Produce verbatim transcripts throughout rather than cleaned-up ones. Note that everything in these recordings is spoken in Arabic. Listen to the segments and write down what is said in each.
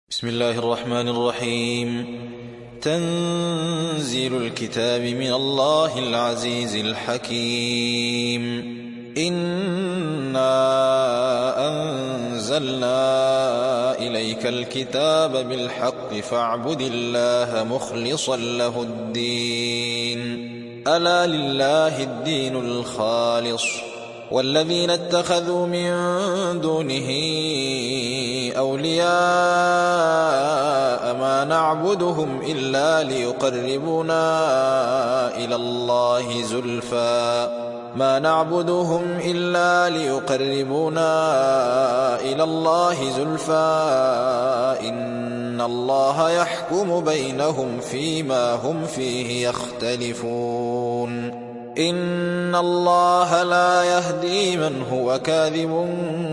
بسم الله الرحمن الرحيم. تنزيل الكتاب من الله العزيز الحكيم. إنا أنزلنا إليك الكتاب بالحق فاعبد الله مخلصا له الدين. ألا لله الدين الخالص والذين اتخذوا من دونه أولياء ما نعبدهم إلا ليقربونا إلى الله زلفى ما نعبدهم إلا ليقربونا إلى الله زلفى إن الله يحكم بينهم فيما هم فيه يختلفون. إن الله لا يهدي من هو كاذب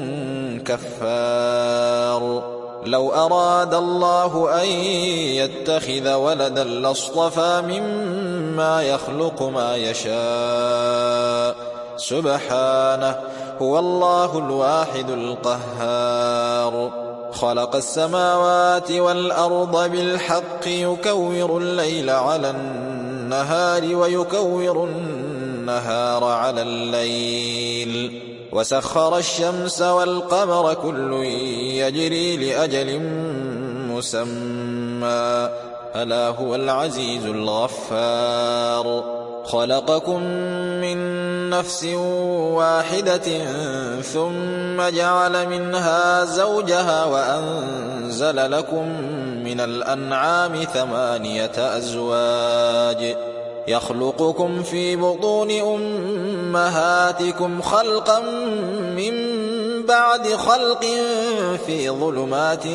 كفار. لو أراد الله أن يتخذ ولدا لاصطفى مما يخلق ما يشاء سبحانه هو الله الواحد القهار. خلق السماوات والأرض بالحق يكور الليل على النهار ويكور النهار على الليل وسخر الشمس والقمر كل يجري لأجل مسمى ألا هو العزيز الغفار. خلقكم من نفس واحدة ثم جعل منها زوجها وأنزل لكم من الأنعام ثمانية أزواج يخلقكم في بطون أمهاتكم خلقا من بعد خلق في ظلمات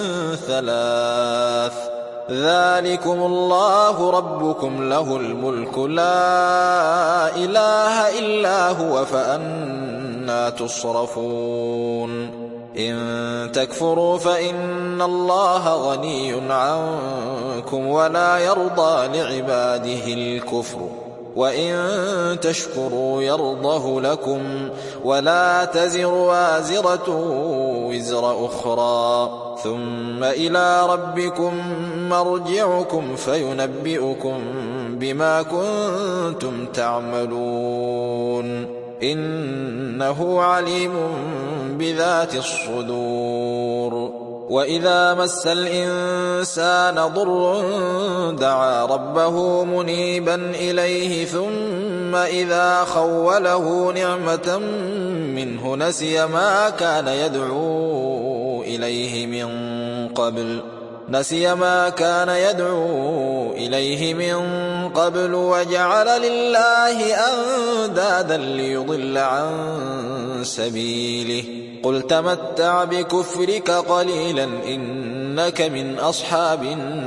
ثلاث ذلكم الله ربكم له الملك لا إله إلا هو فأنى تصرفون. إن تكفروا فإن الله غني عنكم ولا يرضى لعباده الكفر وإن تشكروا يرضه لكم ولا تزر وازرة وزر أخرى ثم إلى ربكم مرجعكم فينبئكم بما كنتم تعملون إنه عليم بذات الصدور. وإذا مس الإنسان ضر دعا ربه منيبا إليه ثم إذا خوله نعمة منه نسي ما كان يدعو إليه من قبل نسي ما كان يدعو إليه من قبل وجعل لله أندادا ليضل عن سبيله. قل تمتع بكفرك قليلا إنك من أصحاب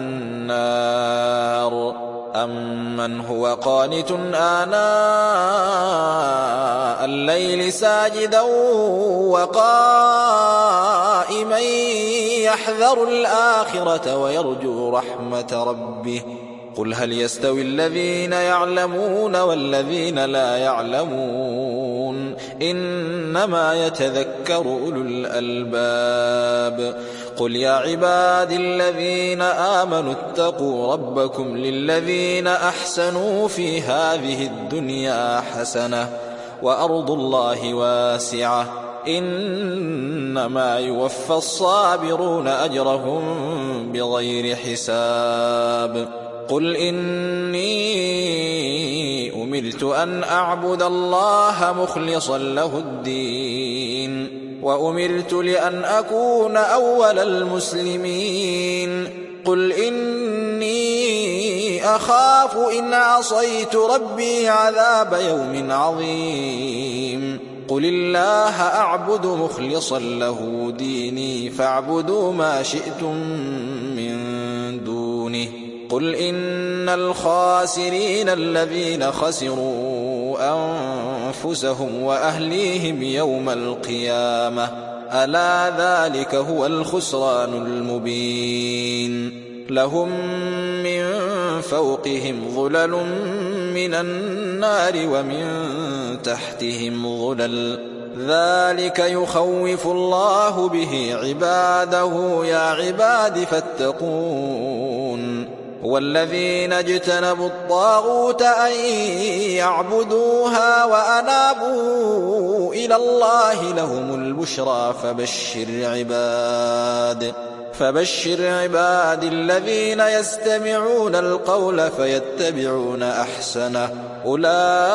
النار. أمن هو قانت آناء الليل ساجدا وقائما يحذر الآخرة ويرجو رحمة ربه قل هل يستوي الذين يعلمون والذين لا يعلمون إنما يتذكر أولو الألباب. قل يا عبادي الذين آمنوا اتقوا ربكم للذين أحسنوا في هذه الدنيا حسنة وأرض الله واسعة إنما يوفى الصابرون أجرهم بغير حساب. قل إني أمرت أن أعبد الله مخلصا له الدين وأمرت لأن أكون أول المسلمين. قل إني أخاف إن عصيت ربي عذاب يوم عظيم. قل الله أعبد مخلصا له ديني فاعبدوا ما شئتم من دونه. قل إن الخاسرين الذين خسروا أنفسهم وأهليهم يوم القيامة ألا ذلك هو الخسران المبين. لهم من فوقهم ظلل من النار ومن تحتهم ظلل ذلك يخوف الله به عباده يا عباد فاتقون والذين اجتنبوا الطاغوت أن يعبدوها وأنابوا إلى الله لهم البشرى فبشر عباد فبشر عباد الذين يستمعون القول فيتبعون أحسنه أولئك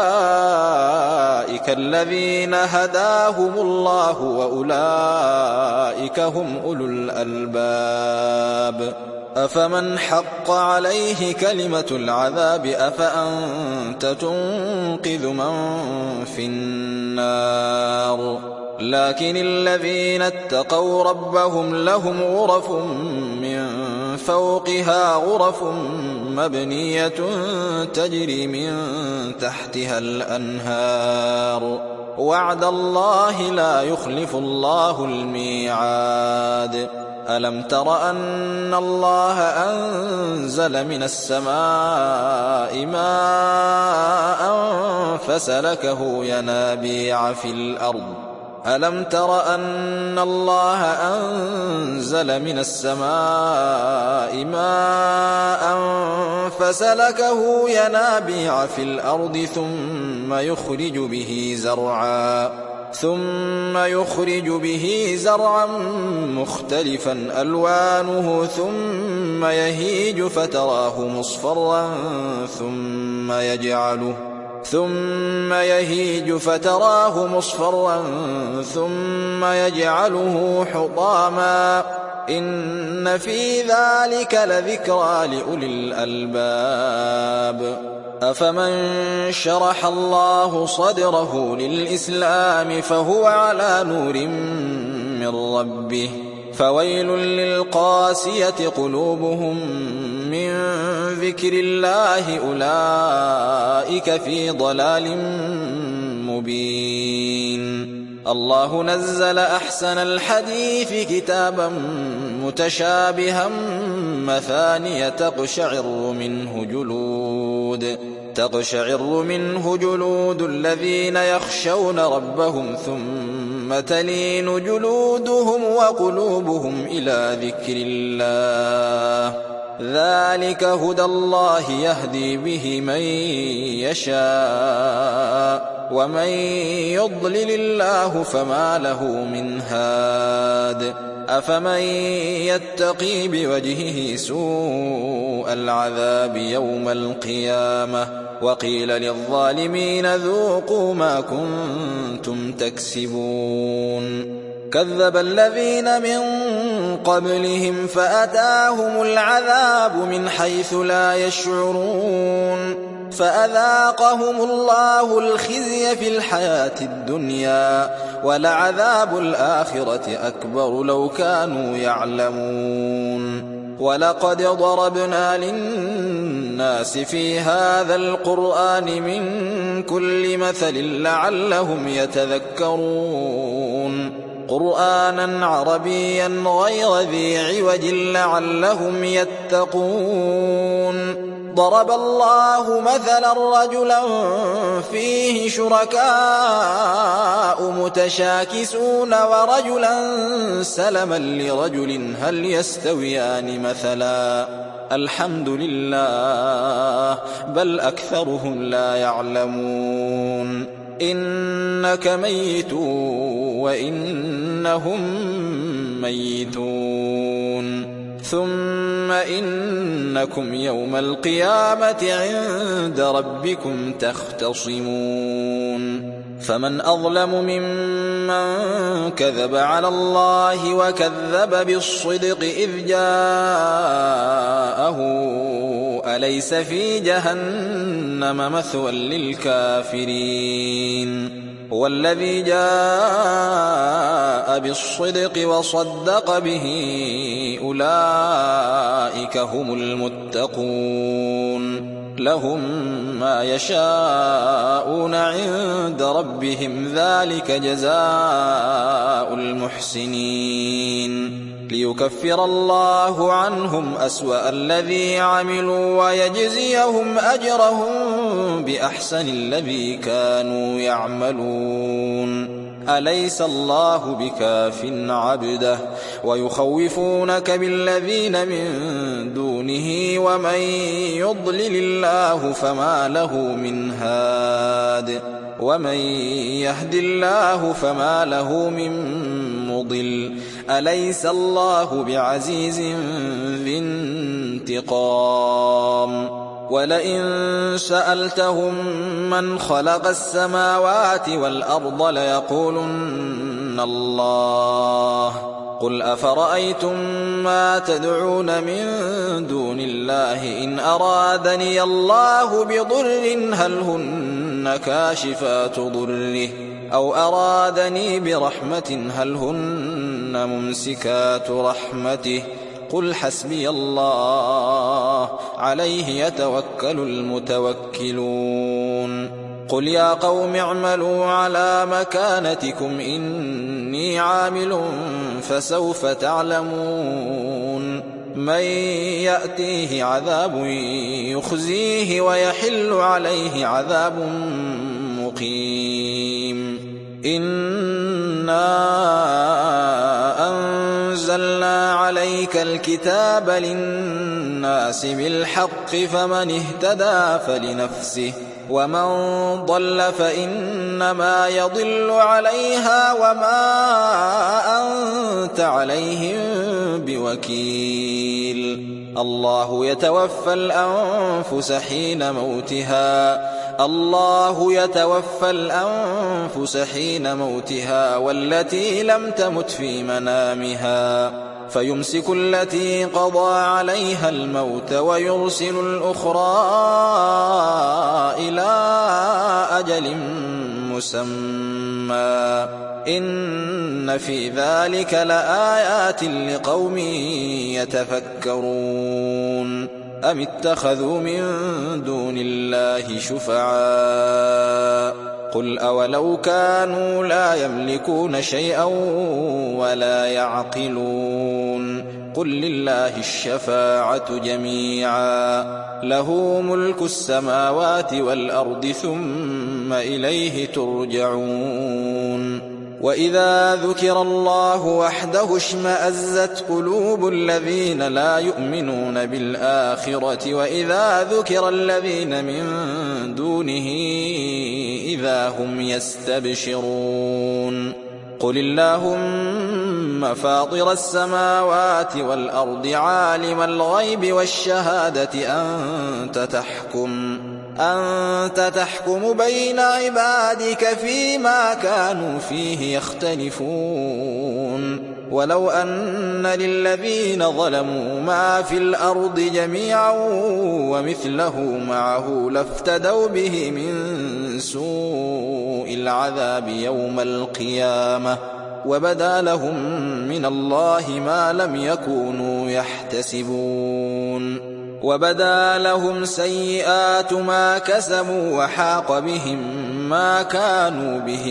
الذين هداهم الله وأولئك هم أولو الألباب أفمن حق عليه كلمة العذاب أفأنت تنقذ من في النار لكن الذين اتقوا ربهم لهم غرف من فوقها غرف مبنية تجري من تحتها الأنهار وعد الله لا يخلف الله الميعاد ألم تر أن الله أنزل من السماء ماء فسلكه ينابيع في الأرض ألم تر أن الله أنزل من السماء ماء فسلكه ينابيع في الأرض ثم يخرج به زرعا ثم يخرج به زرعا مختلفا ألوانه ثم يهيج فتراه مصفرا ثم يجعله ثم يهيج فتراه مصفرا ثم يجعله حطاما إن في ذلك لذكرى لأولي الألباب أفمن شرح الله صدره للإسلام فهو على نور من ربه فويل للقاسية قلوبهم من ذكر الله أولئك في ضلال مبين الله نزل أحسن الحديث كتابا متشابها مثانية تقشعر منه جلود تقشعر منه جلود الذين يخشون ربهم ثم تلين جلودهم وقلوبهم إلى ذكر الله ذلك هدى الله يهدي به من يشاء ومن يضلل الله فما له من هاد أفمن يتقي بوجهه سوء العذاب يوم القيامة وقيل للظالمين ذوقوا ما كنتم تكسبون كذب الذين من قبلهم فأتاهم العذاب من حيث لا يشعرون فأذاقهم الله الخزي في الحياة الدنيا ولعذاب الآخرة أكبر لو كانوا يعلمون ولقد ضربنا للناس في هذا القرآن من كل مثل لعلهم يتذكرون قرآنا عربيا غير ذي عوج لعلهم يتقون ضرب الله مثلا رجلا فيه شركاء متشاكسون ورجلا سلما لرجل هل يستويان مثلا الحمد لله بل أكثرهم لا يعلمون إنك ميت وإنهم ميتون ثم إنكم يوم القيامة عند ربكم تختصمون فمن أظلم ممن كذب على الله وكذب بالصدق إذ جاءه أليس في جهنم مثوى للكافرين والذي جاء بالصدق وصدق به أولئك هم المتقون لهم ما يشاءون عند ربهم ذلك جزاء المحسنين ليكفر الله عنهم أسوأ الذي عملوا ويجزيهم أجرهم بأحسن الذي كانوا يعملون أليس الله بكاف عبده ويخوفونك بالذين من دونه ومن يضلل الله فما له من هاد ومن يهد الله فما له من مضل أليس الله بعزيز ذي انتقام ولئن سألتهم من خلق السماوات والأرض ليقولن الله قل أفرأيتم ما تدعون من دون الله إن أرادني الله بضر هل هن كاشفات ضره أو أرادني برحمة هل هن ممسكات رحمته قل حسبي الله عليه يتوكل المتوكلون قل يا قوم اعملوا على مكانتكم إني عامل فسوف تعلمون من يأتيه عذاب يخزيه ويحل عليه عذاب مقيم إنا أنزلنا عليك الكتاب للناس بالحق فمن اهتدى فلنفسه ومن ضل فإنما يضل عليها وما أنت عليهم بوكيل الله يتوفى الأنفس حين موتها الله يتوفى الأنفس حين موتها والتي لم تمت في منامها فيمسك التي قضى عليها الموت ويرسل الأخرى إلى أجل مسمى إن في ذلك لآيات لقوم يتفكرون أم اتخذوا من دون الله شفعاء قل أولو كانوا لا يملكون شيئا ولا يعقلون قل لله الشفاعة جميعا له ملك السماوات والأرض ثم إليه ترجعون وإذا ذكر الله وحده اشمأزت قلوب الذين لا يؤمنون بالآخرة وإذا ذكر الذين من دونه إذا هم يستبشرون قل اللهم فاطر السماوات والأرض عالم الغيب والشهادة أنت تحكم أنت تحكم بين عبادك فيما كانوا فيه يختلفون ولو أن للذين ظلموا ما في الأرض جميعا ومثله معه لافتدوا به من سوء العذاب يوم القيامة وبدا لهم من الله ما لم يكونوا يحتسبون وبدا لهم سيئات ما كسبوا وحاق بهم ما كانوا به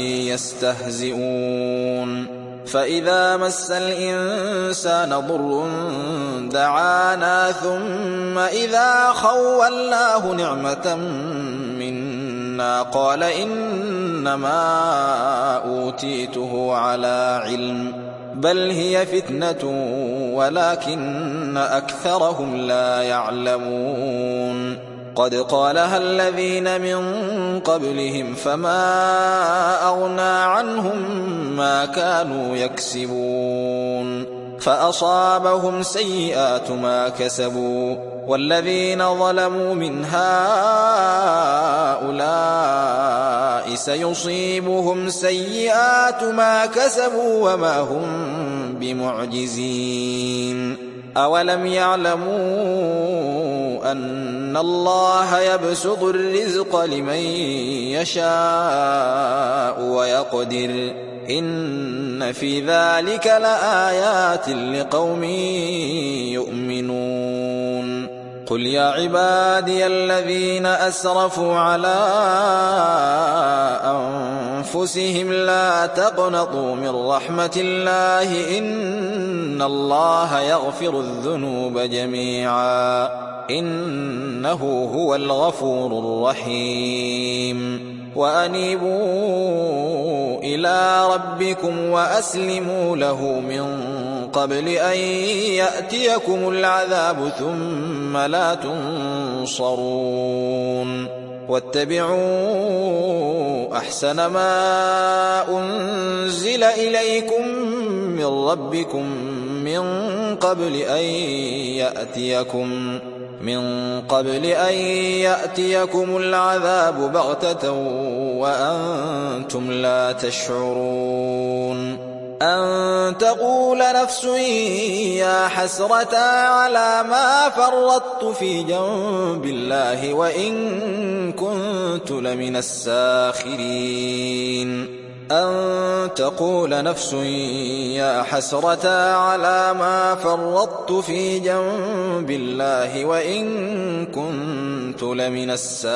يستهزئون فإذا مس الإنسان ضر دعانا ثم إذا خولناه نعمة منا قال إنما أوتيته على علم بل هي فتنة ولكن أكثرهم لا يعلمون قد قالها الذين من قبلهم فما أغنى عنهم ما كانوا يكسبون فأصابهم سيئات ما كسبوا والذين ظلموا من هؤلاء سيصيبهم سيئات ما كسبوا وما هم بمعجزين أولم يعلموا أن الله يبسط الرزق لمن يشاء ويقدر إن في ذلك لآيات لقوم يؤمنون قل يا عبادي الذين أسرفوا على أنفسهم لا تقنطوا من رحمة الله إن الله يغفر الذنوب جميعا إنه هو الغفور الرحيم وأنيبوا إلى ربكم وأسلموا له من قبل أن يأتيكم العذاب ثم لا تنصرون واتبعوا أحسن ما أنزل إليكم من ربكم من قبل أن يأتيكم من قبل أن يأتيكم العذاب بغتة وأنتم لا تشعرون أن تقول نفس يا حسرة على ما فرطت في جنب الله وإن كنت لمن الساخرين أن تقول نفس يا حسرة على ما فرطت في جنب الله وإن كنت لمن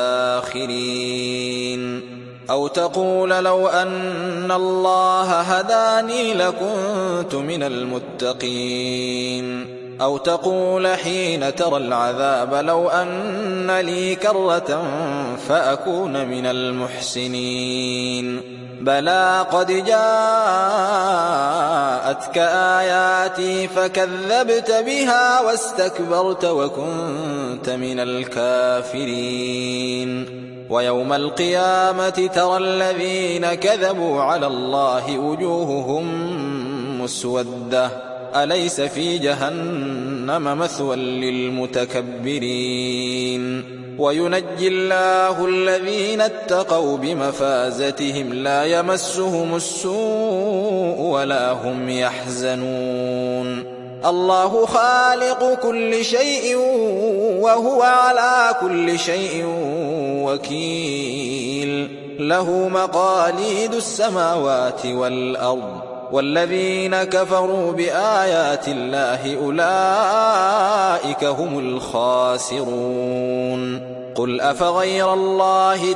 الساخرين أو تقول لو أن الله هداني لكنت من المتقين أو تقول حين ترى العذاب لو أن لي كرة فأكون من المحسنين بلى قد جاءتك آياتي فكذبت بها واستكبرت وكنت من الكافرين ويوم القيامة ترى الذين كذبوا على الله وجوههم مسودة أليس في جهنم مثوى للمتكبرين وينجي الله الذين اتقوا بمفازتهم لا يمسهم السوء ولا هم يحزنون الله خالق كل شيء وهو على كل شيء وكيل له مقاليد السماوات والأرض والذين كفروا بآيات الله أولئك هم الخاسرون قل أفغير الله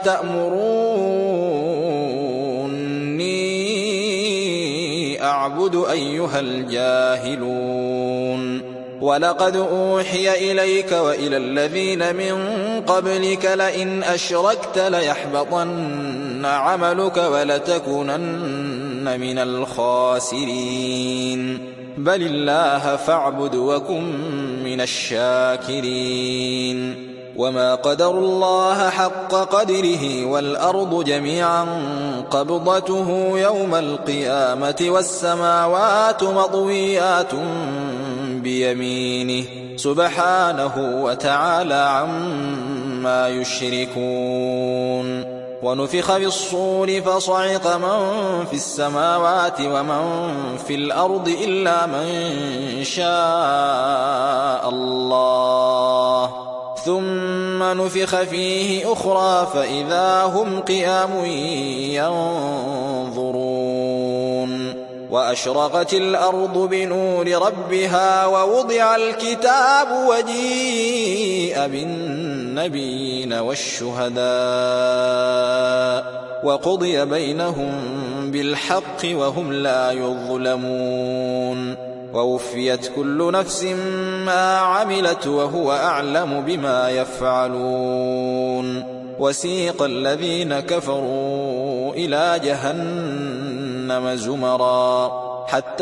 تأمروني أعبد أيها الجاهلون ولقد أوحي إليك وإلى الذين من قبلك لئن أشركت ليحبطن عملك ولتكونن من الخاسرين بل الله فاعبد وكن من الشاكرين وما قدروا الله حق قدره والأرض جميعا قبضته يوم القيامة والسماوات مطويات بيمينه سبحانه وتعالى عما يشركون ونفخ بالصور فصعق من في السماوات ومن في الأرض إلا من شاء الله ثم نفخ فيه أخرى فإذا هم قيام ينظرون وأشرقت الأرض بنور ربها ووضع الكتاب وجيء بالنبيين والشهداء وقضي بينهم بالحق وهم لا يظلمون ووفيت كل نفس ما عملت وهو أعلم بما يفعلون وسيق الذين كفروا إلى جهنم زمرا حتى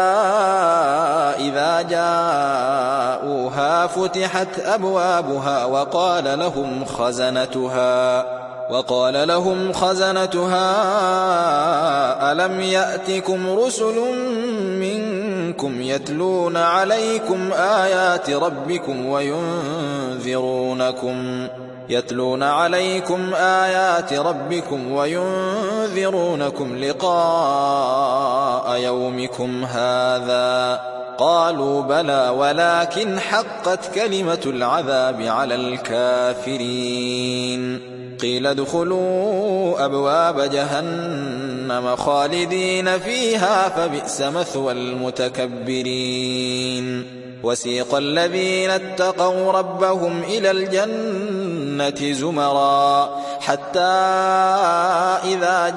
إذا جاءوها فتحت أبوابها وقال لهم خزنتها وقال لهم خزنتها ألم يأتكم رسل منكم يتلون عليكم آيات ربكم وينذرونكم يتلون عليكم آيات ربكم وينذرونكم لقاء يومكم هذا قالوا بلى ولكن حقت كلمة العذاب على الكافرين قيل ادخلوا أبواب جهنم خالدين فيها فبئس مثوى المتكبرين وسيق الذين اتقوا ربهم إلى الجنة زمرا حتى إذا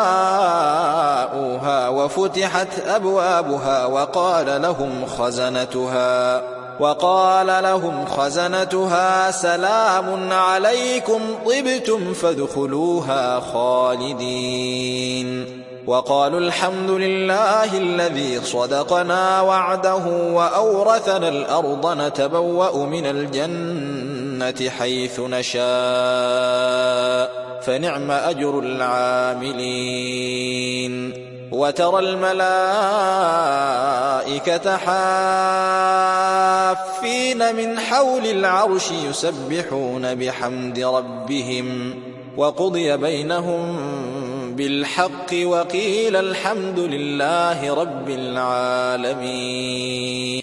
جاءوها وفتحت أبوابها وقال لهم خزنتها وقال لهم خزنتها سلام عليكم طبتم فادخلوها خالدين وقالوا الحمد لله الذي صدقنا وعده وأورثنا الأرض نتبوأ من الجنة حيث نشاء فنعم أجر العاملين وترى الملائكة حافين من حول العرش يسبحون بحمد ربهم وقضي بينهم بالحق وقيل الحمد لله رب العالمين.